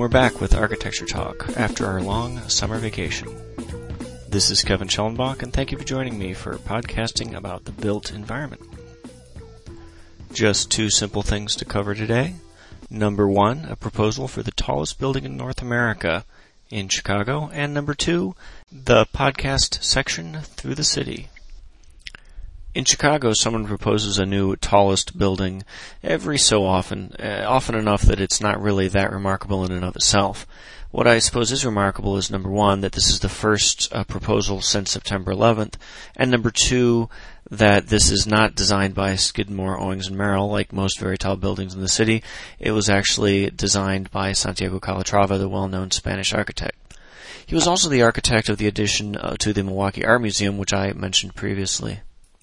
we're back with Architecture Talk after our long summer vacation. This is Kevin Schellenbach, and thank you for joining me for podcasting about the built environment. Just two simple things to cover today. Number one, a proposal for the tallest building in North America in Chicago, and number two, the podcast section through the city. In Chicago, someone proposes a new tallest building every so often, often enough that it's not really that remarkable in and of itself. What I suppose is remarkable is, number one, that this is the first proposal since September 11th, and number two, that this is not designed by Skidmore, Owings & Merrill like most very tall buildings in the city. It was actually designed by Santiago Calatrava, the well-known Spanish architect. He was also the architect of the addition to the Milwaukee Art Museum, which I mentioned previously.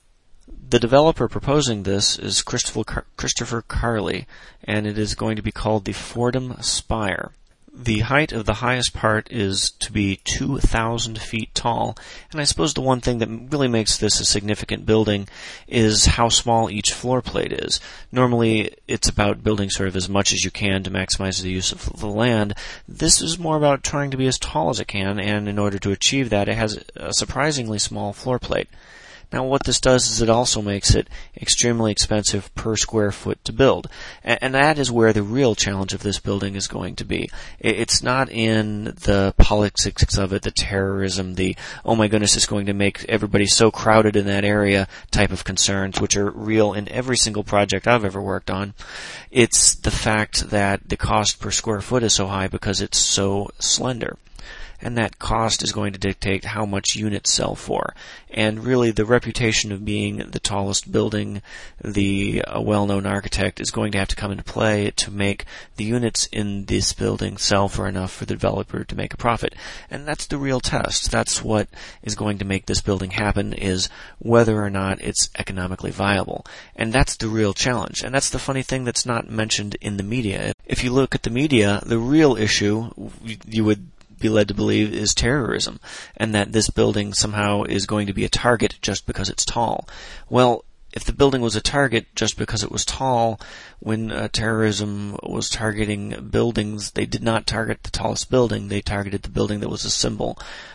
The developer proposing this is Christopher Carley, and it is going to be called the Fordham Spire. The height of the highest part is to be 2,000 feet tall, and I suppose the one thing that really makes this a significant building is how small each floor plate is. Normally, it's about building sort of as much as you can to maximize the use of the land. This is more about trying to be as tall as it can, and in order to achieve that, it has a surprisingly small floor plate. Now, what this does is it also makes it extremely expensive per square foot to build. And that is where the real challenge of this building is going to be. It's not in the politics of it, the terrorism, the, oh my goodness, it's going to make everybody so crowded in that area type of concerns, which are real in every single project I've ever worked on. It's the fact that the cost per square foot is so high because it's so slender. And that cost is going to dictate how much units sell for. And really, the reputation of being the tallest building, the well-known architect, is going to have to come into play to make the units in this building sell for enough for the developer to make a profit. And that's the real test. That's what is going to make this building happen, is whether or not it's economically viable. And that's the real challenge. And that's the funny thing that's not mentioned in the media. If you look at the media, the real issue, you would be led to believe, is terrorism, and that this building somehow is going to be a target just because it's tall. Well, if the building was a target just because it was tall, when terrorism was targeting buildings, they did not target the tallest building, they targeted the building that was a symbol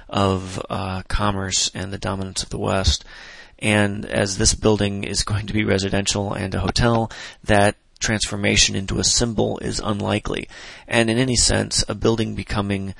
of commerce and the dominance of the West. And as this building is going to be residential and a hotel, that transformation into a symbol is unlikely. And in any sense, a building becoming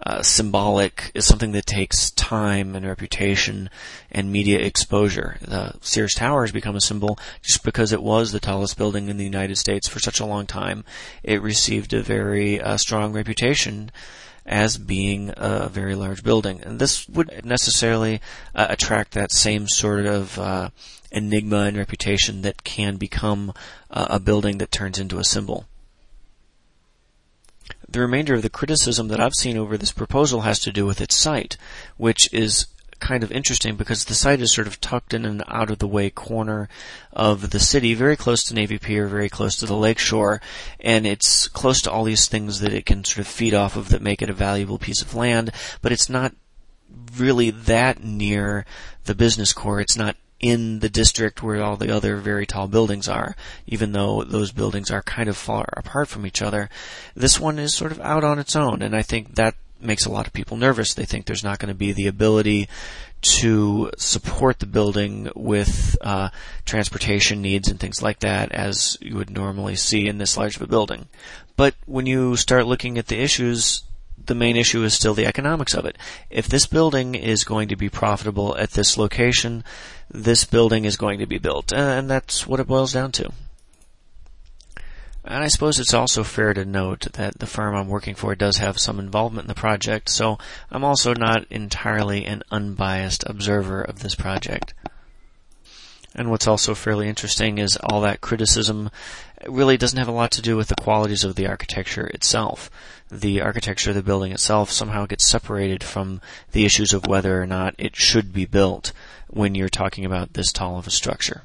symbolic is something that takes time and reputation and media exposure. The Sears Tower has become a symbol just because it was the tallest building in the United States for such a long time. It received a very strong reputation as being a very large building. And this would necessarily attract that same sort of enigma and reputation that can become a building that turns into a symbol. The remainder of the criticism that I've seen over this proposal has to do with its site, which is kind of interesting because the site is sort of tucked in an out-of-the-way corner of the city, very close to Navy Pier, very close to the lakeshore, and it's close to all these things that it can sort of feed off of that make it a valuable piece of land, but it's not really that near the business core. It's not in the district where all the other very tall buildings are, even though those buildings are kind of far apart from each other. This one is sort of out on its own, and I think that makes a lot of people nervous. They think there's not going to be the ability to support the building with transportation needs and things like that as you would normally see in this large of a building. But when you start looking at the issues, the main issue is still the economics of it. If this building is going to be profitable at this location, this building is going to be built, and that's what it boils down to. And I suppose it's also fair to note that the firm I'm working for does have some involvement in the project, so I'm also not entirely an unbiased observer of this project. And what's also fairly interesting is all that criticism really doesn't have a lot to do with the qualities of the architecture itself. The architecture of the building itself somehow gets separated from the issues of whether or not it should be built when you're talking about this tall of a structure.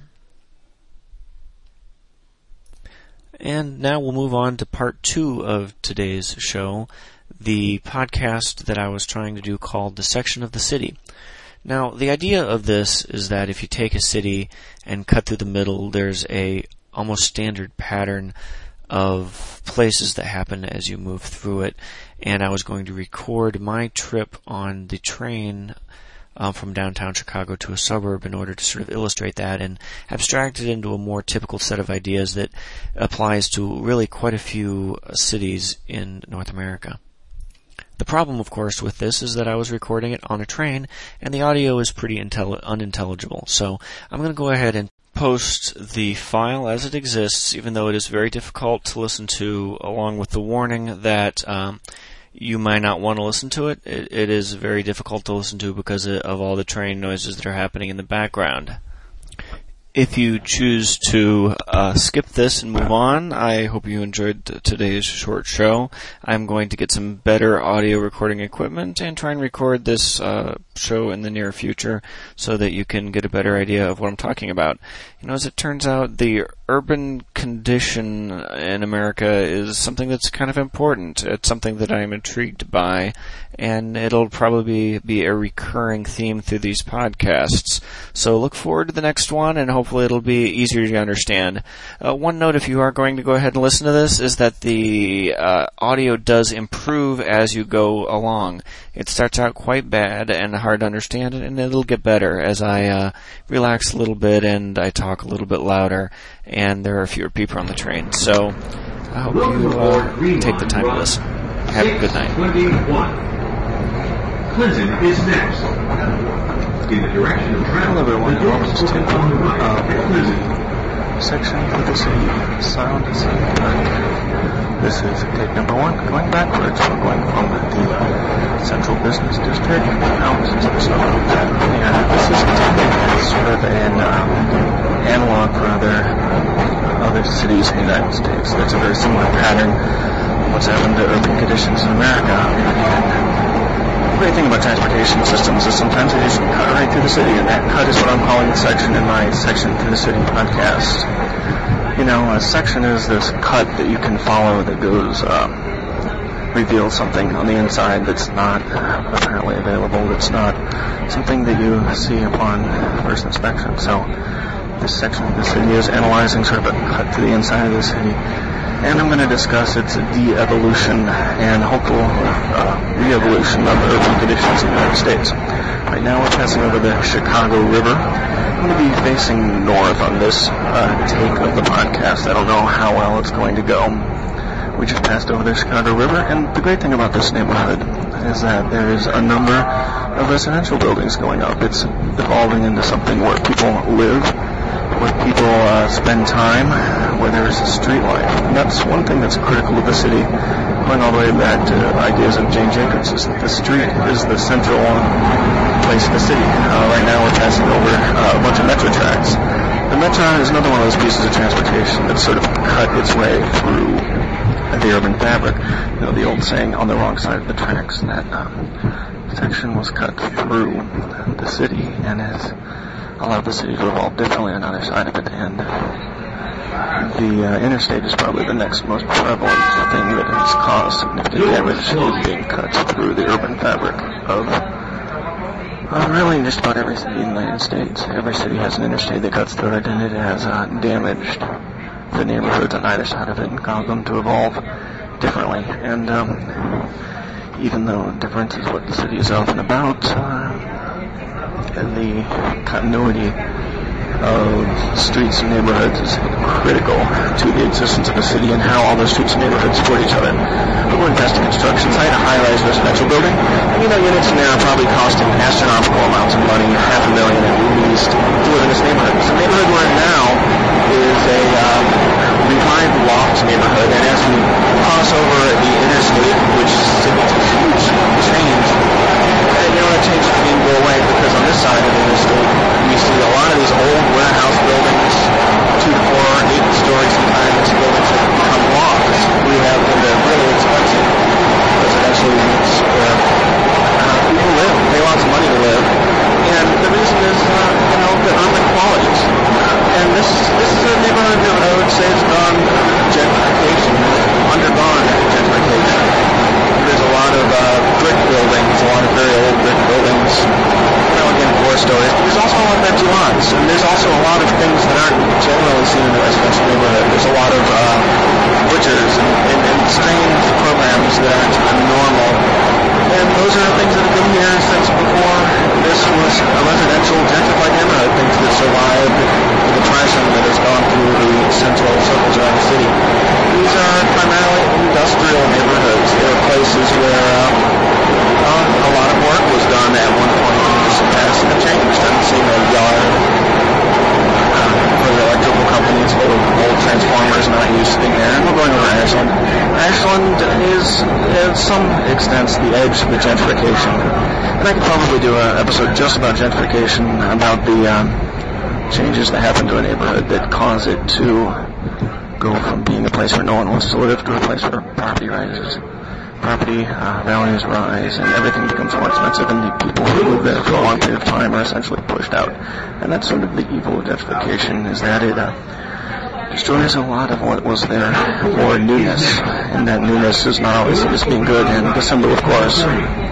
And now we'll move on to part 2 of today's show, the podcast that I was trying to do called The Section of the City. Now, the idea of this is that if you take a city and cut through the middle, there's a almost standard pattern of places that happen as you move through it, and I was going to record my trip on the train from downtown Chicago to a suburb in order to sort of illustrate that and abstract it into a more typical set of ideas that applies to really quite a few cities in North America. The problem, of course, with this is that I was recording it on a train, and the audio is pretty unintelligible. So I'm going to go ahead and post the file as it exists, even though it is very difficult to listen to, along with the warning that you might not want to listen to it. It is very difficult to listen to because of all the train noises that are happening in the background. If you choose to skip this and move on, I hope you enjoyed today's short show. I'm going to get some better audio recording equipment and try and record this show in the near future so that you can get a better idea of what I'm talking about. As it turns out, the urban condition in America is something that's kind of important. It's something that I'm intrigued by, and it'll probably be a recurring theme through these podcasts. So look forward to the next one, and hopefully it'll be easier to understand. One note, if you are going to go ahead and listen to this, is that the audio does improve as you go along. It starts out quite bad and hard to understand, and it'll get better as I relax a little bit and I talk a little bit louder, and there are fewer people on the train. So I hope you take the time to listen. Have a good night. Clinton is next. In the direction of travel. Hello everyone, and welcome to the section for the city sound design. This is take number 1, going backwards. We're going from the central business district out to the suburbs. And this is intended as sort of an analog for other cities in the United States. That's a very similar pattern of what's happened to urban conditions in America. And the great thing about transportation systems is sometimes they just cut right through the city, and that cut is what I'm calling the section in my Section Through the City podcast. A section is this cut that you can follow that goes, reveals something on the inside that's not apparently available, that's not something that you see upon first inspection. So this section of the city is analyzing sort of a cut to the inside of the city, and I'm going to discuss its de-evolution and hopeful re-evolution of urban conditions in the United States. Right now we're passing over the Chicago River. I'm going to be facing north on this take of the podcast. I don't know how well it's going to go. We just passed over the Chicago River, and the great thing about this neighborhood is that there is a number of residential buildings going up. It's evolving into something where people live, where people spend time, where there is a street life. And that's one thing that's critical of the city, going all the way back to ideas of Jane Jacobs, is that the street is the central place in the city. Right now we're passing over a bunch of metro tracks. The metro is another one of those pieces of transportation that sort of cut its way through the urban fabric. The old saying, on the wrong side of the tracks, and that section was cut through the city and has allowed the city to evolve differently on the other side of it. And the interstate is probably the next most prevalent thing that has caused significant damage, is being cut through the urban fabric of really just about every city in the United States. Every city has an interstate that cuts through it, and it has damaged the neighborhoods on either side of it and caused them to evolve differently. And even though difference is what the city is often about, the continuity of streets and neighborhoods is critical to the existence of a city and how all those streets and neighborhoods support each other. We're going past the construction site, a high-rise residential building, and units in there are probably costing astronomical amounts of money, $500,000 at least, to live in this neighborhood. So the neighborhood we're in now is a revived loft neighborhood, and as we cross over the interstate, which signals a huge change, that change didn't go away, because on this side of the interstate, we see a lot of these old warehouse buildings, 2 to 4, 8 stories sometimes, buildings that have become lofts. We have the really expensive residential units where people live, pay lots of money to live, and the reason is, the urban qualities. And this is a neighborhood that I would say has gone gentrification, undergone gentrification. There's a lot of brick buildings, a lot of very old brick buildings, again, forced lots. And there's also a lot of things that aren't generally seen in the residential neighborhood. There's a lot of butchers and strange programs that aren't normal. And those are things that have been here since before this was a residential gentrified neighborhood, things that survived the depression that has gone through the central circles around the city. These are primarily industrial neighborhoods. They're places where a lot of work was done at one point in the past and have changed. I'm seeing a yard for the electrical companies full of old transformers not used to being there. And we're going over Ashland. Ashland is, to some extent, the edge of the gentrification. And I could probably do an episode just about gentrification, about the changes that happen to a neighborhood that cause it to go from being a place where no one wants to live to a place where property rises. Property values rise, and everything becomes more expensive, and the people who live there for a long period of time are essentially pushed out. And that's sort of the evil of gentrification, is that it destroys a lot of what was there for newness, and that newness is not always seen as being good. And the symbol, of course,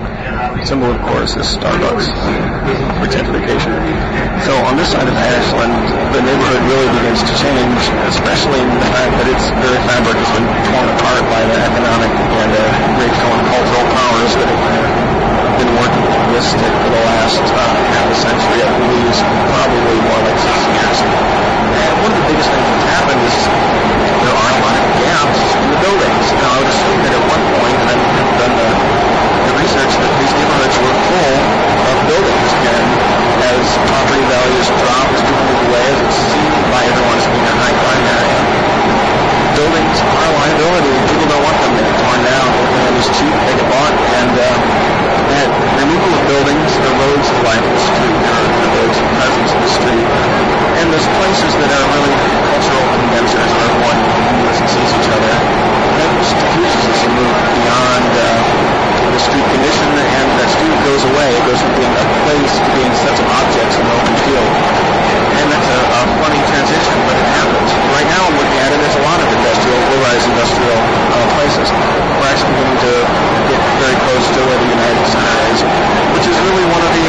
is Starbucks for gentrification. So on this side of Ashland, the neighborhood really begins to change, especially in the fact that its very fabric has been torn apart by the economic and racial and cultural powers that have been working against it for the last half a century, at least, probably more like 60 years. And one of the biggest things that's happened is there are a lot of gaps in the buildings. Now, I would assume that at one point, and I've done the research, that these neighborhoods were full of buildings, and as property values drop, as people move away, as it's seen by everyone as being a high crime area, buildings are a liability. People don't want them. They're torn down. Land is cheap. They get bought. And that removal of buildings erodes the life of the street, erodes the presence of the street. And there's places that are really cultural condensers where everyone moves and sees each other. That just diffuses as you move beyond the street condition, and that street goes away. It goes from being a place to being sets of objects in an open field. And that's a funny transition, but it happens. Right now I'm looking at it, there's a lot of low-rise industrial places. We're actually beginning to get very close to where the United Center is, which is really one of the,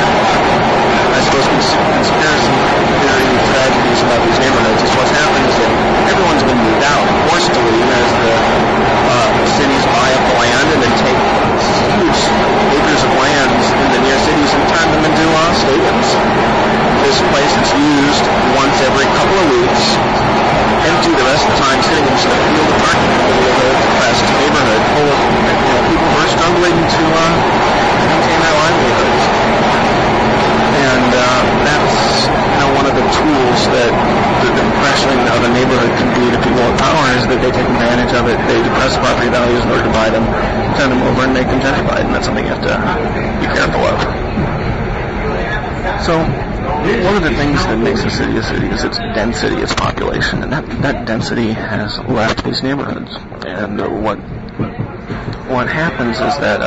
I suppose, conspiracy theory tragedies about these neighborhoods. Is what's happened is that everyone's been moved out, forced to leave as the cities buy up the land and then take huge acres of lands in the near cities and turn them into stadiums. This place is used once every couple of weeks, empty the rest of the time, sitting in just a field of parking in the middle of a depressed neighborhood full of people who are struggling to maintain their livelihoods. And that's one of the tools that the depression of a neighborhood can be to people with power, is that they take advantage of it. They depress property values in order to buy them, turn them over, and make them gentrified. And that's something you have to be careful of. So one of the things that makes a city is its density, its population, and that density has left these neighborhoods. And what happens is that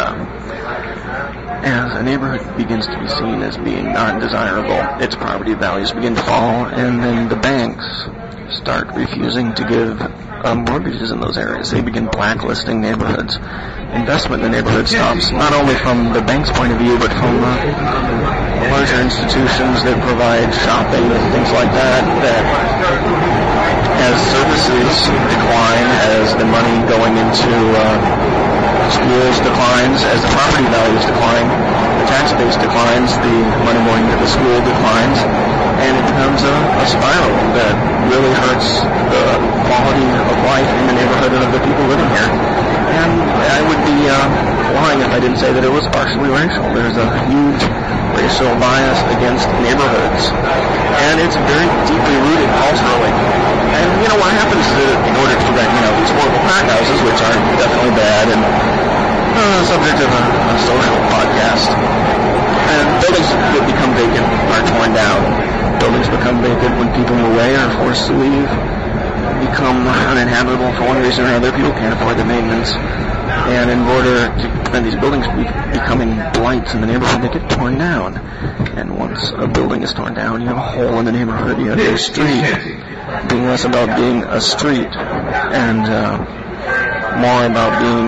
as a neighborhood begins to be seen as being not desirable, its property values begin to fall, and then the banks start refusing to give mortgages in those areas. They begin blacklisting neighborhoods. Investment in the neighborhood stops, not only from the bank's point of view, but from larger institutions that provide shopping and things like that, that as services decline, as the money going into schools declines, as the property values decline, the tax base declines, the money going into the school declines, and it becomes a spiral that really hurts the quality of life in the neighborhood and of the people living here. And I would be lying if I didn't say that it was partially racial. There's a huge racial bias against neighborhoods, and it's very deeply rooted culturally. And what happens in order to prevent these horrible crack houses, which are definitely bad and the subject of a social podcast, and buildings that become vacant are torn down. Buildings become vacant when people move away or are forced to leave, become uninhabitable for one reason or another. People can't afford the maintenance, and in order to prevent these buildings becoming blights in the neighborhood, they get torn down. And once a building is torn down, you have a hole in the neighborhood, you have a street being less about being a street and more about being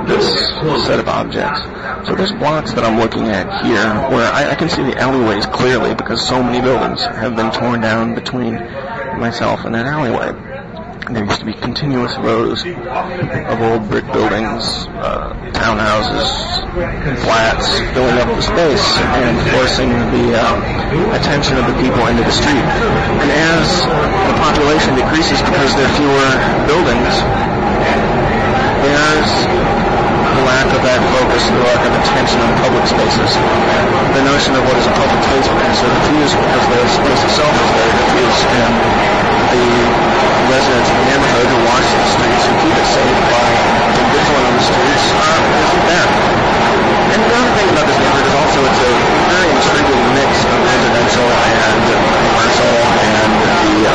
this set of objects. So there's blocks that I'm looking at here where I can see the alleyways clearly because so many buildings have been torn down between myself and that alleyway. There used to be continuous rows of old brick buildings, townhouses, flats, filling up the space and forcing the attention of the people into the street. And as the population decreases because there are fewer buildings, there's the lack of that focus, the lack of attention on public spaces. The notion of what is a public space becomes so diffused because the space itself is very diffused, and the residents of the neighborhood who watch the streets, who keep it safe by being vigilant on the streets, isn't there. And the other thing about this neighborhood is also it's a very intriguing mix of residential and commercial and the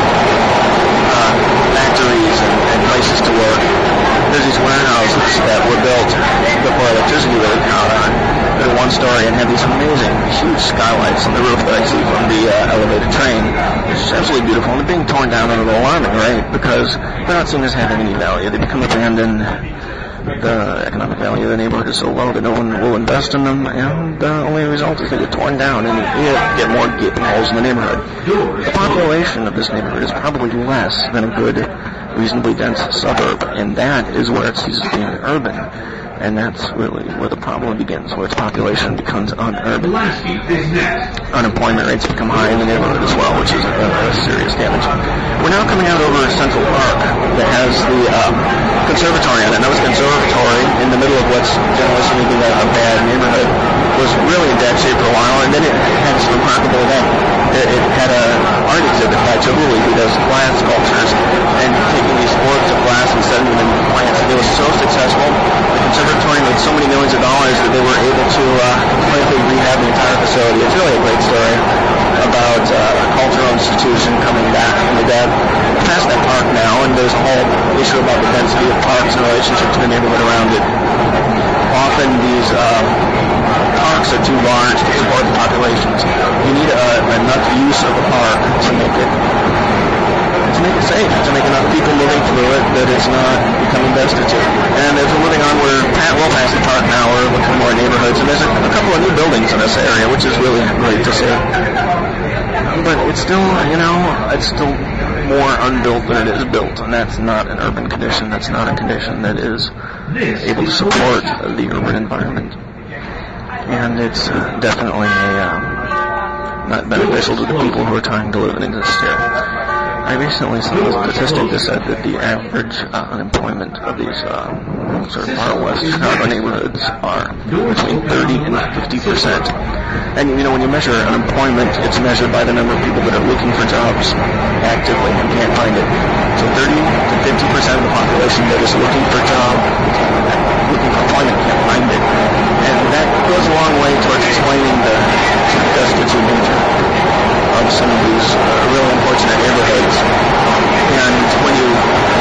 factories and places to work. There's these warehouses that were built before electricity really caught on. They're one story and have these amazing, huge skylights on the roof that I see from the elevated train. It's absolutely beautiful, and they're being torn down at an alarming rate because they're not seen as having any value. They become abandoned. The economic value of the neighborhood is so low that no one will invest in them, and the only result is they get torn down and you get more gaping holes in the neighborhood. The population of this neighborhood is probably less than a good, reasonably dense suburb, and that is where it ceases being urban. And that's really where the problem begins, where its population becomes unurban. Unemployment rates become high in the neighborhood as well, which is a serious damage. We're now coming out over Central Park that has the conservatory on it. Now, this conservatory, in the middle of what's generally speaking a bad neighborhood, was really in bad shape for a while, and then it had some remarkable event. It had an art exhibit by Chihuly, who does glass sculptures, and taking these orbs of glass and setting them in plants. And it was so successful. The conservatory made so many millions of dollars that they were able to completely rehab the entire facility. It's really a great story about a cultural institution coming back from the dead. We're past that park now, and there's a whole issue about the density of parks in relationship to the neighborhood around it. Often these parks are too large to support the populations. You need enough use of the park to make it safe, to make enough people moving through it that it's not becoming destitute. And as we're moving on, we're well past the park now. We're looking at more neighborhoods, and there's a couple of new buildings in this area, which is really great to see. But it's still, it's still more unbuilt than it is built, and that's not an urban condition. That's not a condition that is able to support the urban environment. And it's definitely not beneficial to the people who are trying to live and exist here. I recently saw a statistic that said that the average unemployment of these sort of far west Chicago neighborhoods are between 30 and 50%. And when you measure unemployment, it's measured by the number of people that are looking for jobs actively and can't find it. So 30 to 50% of the population that is looking for employment can't find it. And that goes a long way towards explaining the destitute nature of some of these really unfortunate neighborhoods. And when you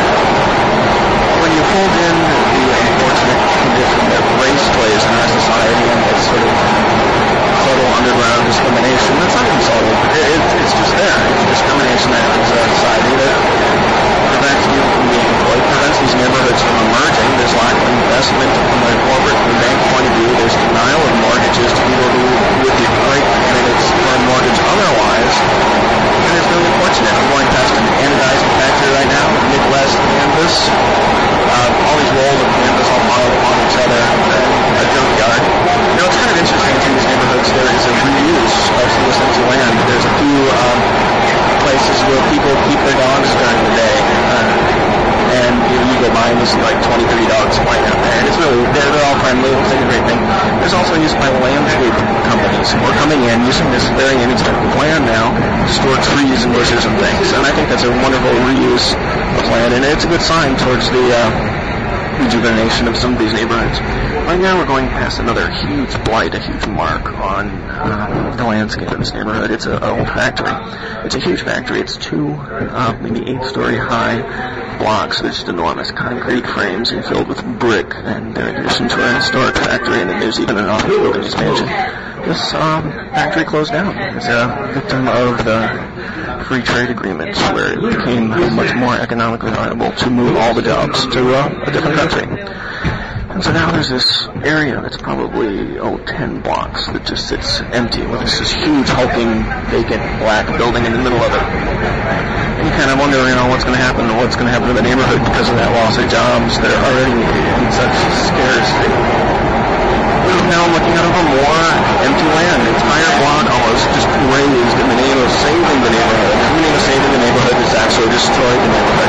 fold in the unfortunate condition that race plays in our society and that sort of subtle underground discrimination, that's not even subtle. It's just there. It's discrimination that happens in our society that prevents people from being employed, prevents these neighborhoods from emerging. There's lack of investment from a corporate and bank point of view. There's denial of mortgages to people who would be great candidates for a mortgage otherwise. And it's really unfortunate. I'm going past an anodizing factory right now, Midwest Canvas. All these rolls of canvas all piled upon each other in a junkyard. It's kind of interesting in these neighborhoods there is a reuse of some of this empty land. There's a few places where people keep their dogs during the day. And you go by and you see like 20, 30 dogs playing out there. And it's really, they're all friendly. It's like a great thing. There's also use by landscape companies who are coming in using this very inexpensive land now to store trees and bushes and things. And I think that's a wonderful reuse of land. And it's a good sign towards the rejuvenation of some of these neighborhoods. Right now we're going past another huge blight, a huge mark on the landscape of this neighborhood. It's an old factory. It's a huge factory. It's two, maybe 8-story high blocks. They're just enormous concrete frames and filled with brick, and they're in addition to an historic factory, and then there's even an office building expansion. This factory closed down. It's a victim of the free trade agreements, where it became much more economically viable to move all the jobs to a different country. And so now there's this area that's probably, 10 blocks that just sits empty with this huge, hulking, vacant, black building in the middle of it. And you kind of wonder, what's going to happen to the neighborhood because of that loss of jobs that are already in such scarcity. We're now looking at over more empty land, an entire block almost just razed in the name of saving the neighborhood. And in the name of saving the neighborhood, it's actually destroyed the neighborhood.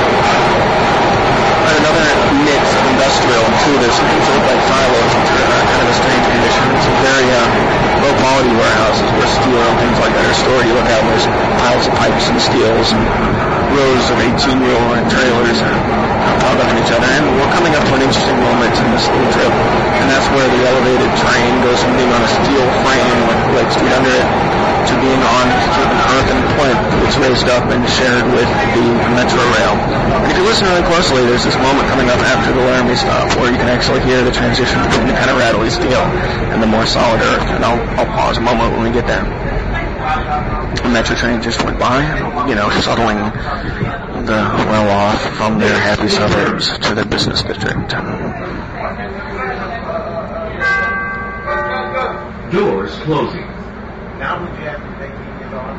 Another mix of industrial to this. These look like silos, which are kind of a strange condition. Some very low quality warehouses where steel and things like that are stored. You look out, there's piles of pipes and steels and rows of 18-wheel trailers piled up on each other. And we're coming up to an interesting moment in this little trip, and that's where the elevated train goes from being on a steel frame with legs feet under it to being on an earthen plinth that's raised up and shared with the metro rail. And if you listen really closely, there's this moment coming up after the Laramie stop where you can actually hear the transition between the kind of rattly steel and the more solid earth. And I'll pause a moment when we get there. The metro train just went by, shuttling the well-off from their happy suburbs to the business district. Doors closing. Now would you have to take these on?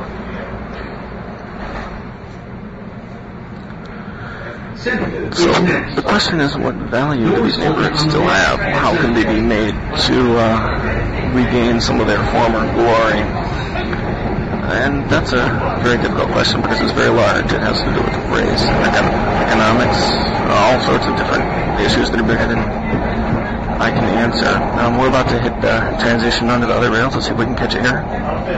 So the question is, what value do these neighborhoods still have? How can they be made to regain some of their former glory? And that's a very difficult question because it's very large. It has to do with race, economics, all sorts of different issues that are bigger than I can answer. We're about to hit the transition onto the other rails. Let's see if we can catch it here.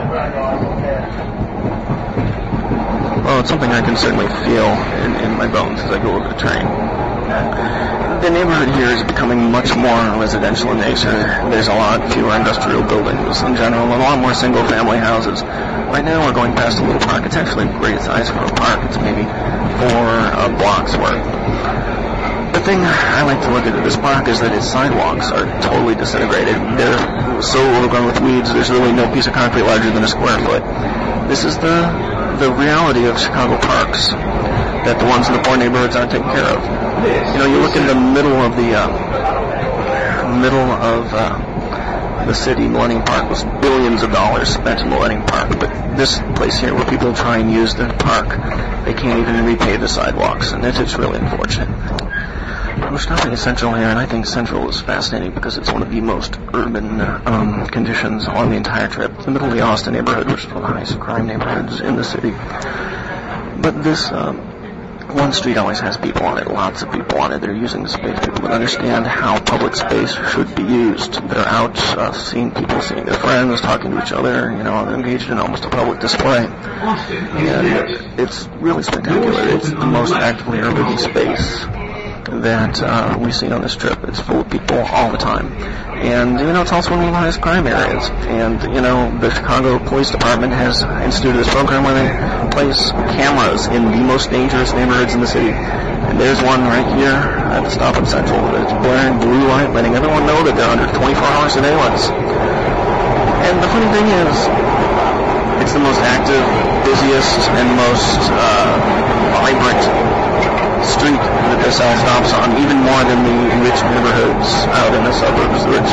Well, it's something I can certainly feel in my bones as I go over the train. The neighborhood here is becoming much more residential in nature. There's a lot fewer industrial buildings in general, and a lot more single-family houses. Right now we're going past a little park. It's actually a great size for a park. It's maybe 4 blocks worth. The thing I like to look at this park is that its sidewalks are totally disintegrated. They're so overgrown with weeds, there's really no piece of concrete larger than a square foot. This is the reality of Chicago parks that the ones in the poor neighborhoods aren't taken care of. You look in the middle of the city, Millennium Park was billions of dollars spent in Millennium Park, but this place here where people try and use the park, they can't even repave the sidewalks, and it's really unfortunate. We're stopping at Central here, and I think Central is fascinating because it's one of the most urban conditions on the entire trip. It's the middle of the Austin neighborhood, which is one of the highest crime neighborhoods in the city. But this one street always has people on it, lots of people on it. They're using the space. People that understand how public space should be used. They're out seeing people, seeing their friends, talking to each other, engaged in almost a public display. And it's really spectacular. It's the most actively urban space that we see on this trip. It's full of people all the time. And, it's also one of the highest crime areas. And, the Chicago Police Department has instituted this program where they place cameras in the most dangerous neighborhoods in the city. And there's one right here at the stop at Central that's blaring blue light, letting everyone know that they're under 24-hour surveillance. And the funny thing is, it's the most active, busiest, and most vibrant street that this all stops on, even more than the rich neighborhoods out in the suburbs, rich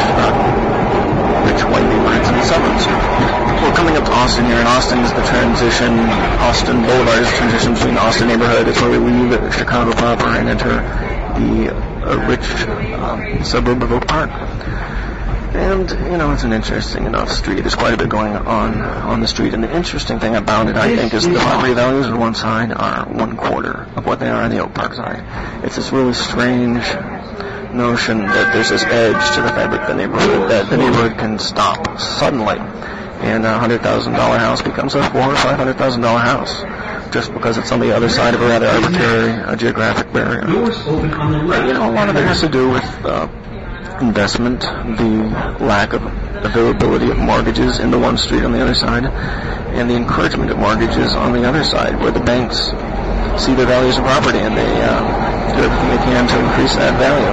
white neighborhoods in the suburbs. We're coming up to Austin here, and Austin is the transition. Austin Boulevard is the transition between the Austin neighborhood. It's where we leave Chicago proper and enter the rich suburb of Oak Park. And, it's an interesting enough street. There's quite a bit going on the street. And the interesting thing about it, I think, is the property values on one side are 1/4 of what they are on the Oak Park side. It's this really strange notion that there's this edge to the fabric of the neighborhood, that the neighborhood can stop suddenly. And a $100,000 house becomes a $400,000 or $500,000 house, just because it's on the other side of a rather arbitrary geographic barrier. A lot of it has to do with investment, the lack of availability of mortgages in the one street on the other side, and the encouragement of mortgages on the other side, where the banks see the values of property and they do everything they can to increase that value.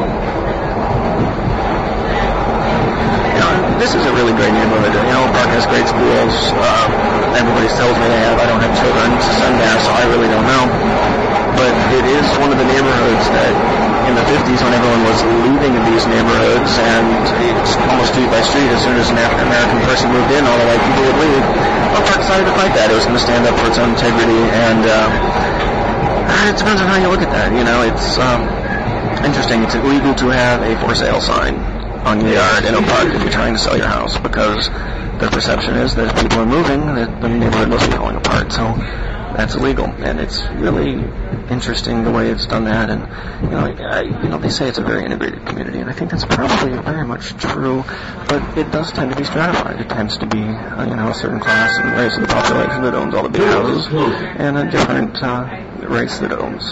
This is a really great neighborhood. Oak Park has great schools. Everybody tells me they have. I don't have children to send there, so I really don't know. But it is one of the neighborhoods that in the 50s when everyone was leaving these neighborhoods and it's almost street by street, as soon as an African American person moved in, all the white people would leave. Oak Park decided to fight that. It was going to stand up for its own integrity, and it depends on how you look at that. It's interesting. It's illegal to have a for sale sign on your yard in Oak Park if you're trying to sell your house, because the perception is that if people are moving, that the neighborhood must be falling apart. So that's illegal, and it's really interesting the way it's done that. And they say it's a very integrated community, and I think that's probably very much true. But it does tend to be stratified. It tends to be a certain class and race of the population that owns all the big houses, and a different race that owns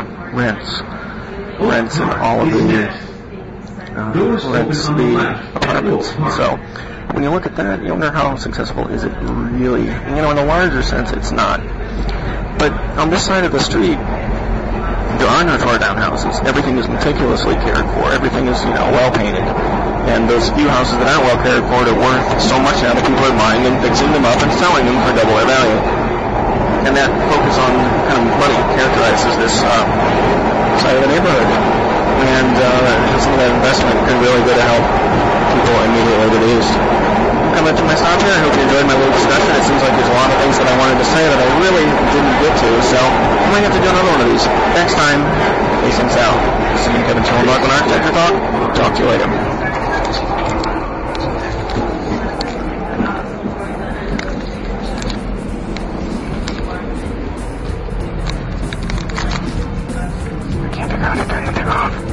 rents and all of the rents the apartments. So when you look at that, you wonder how successful is it really? In the larger sense, it's not. But on this side of the street, there are no tore down houses. Everything is meticulously cared for. Everything is, well painted. And those few houses that aren't well cared for are worth so much now that people are buying them, fixing them up, and selling them for double their value. And that focus on kind of money characterizes this side of the neighborhood. And some of that investment can really go to help people immediately to the east. Coming to my stop here, I hope you enjoyed my little discussion. It seems like there's a lot of things that I wanted to say that I really didn't get to, so I might have to do another one of these. Next time, peace and out. This is Kevin Schillenbach on Architecture Talk. Talk to you later. I can't figure out how to turn anything off.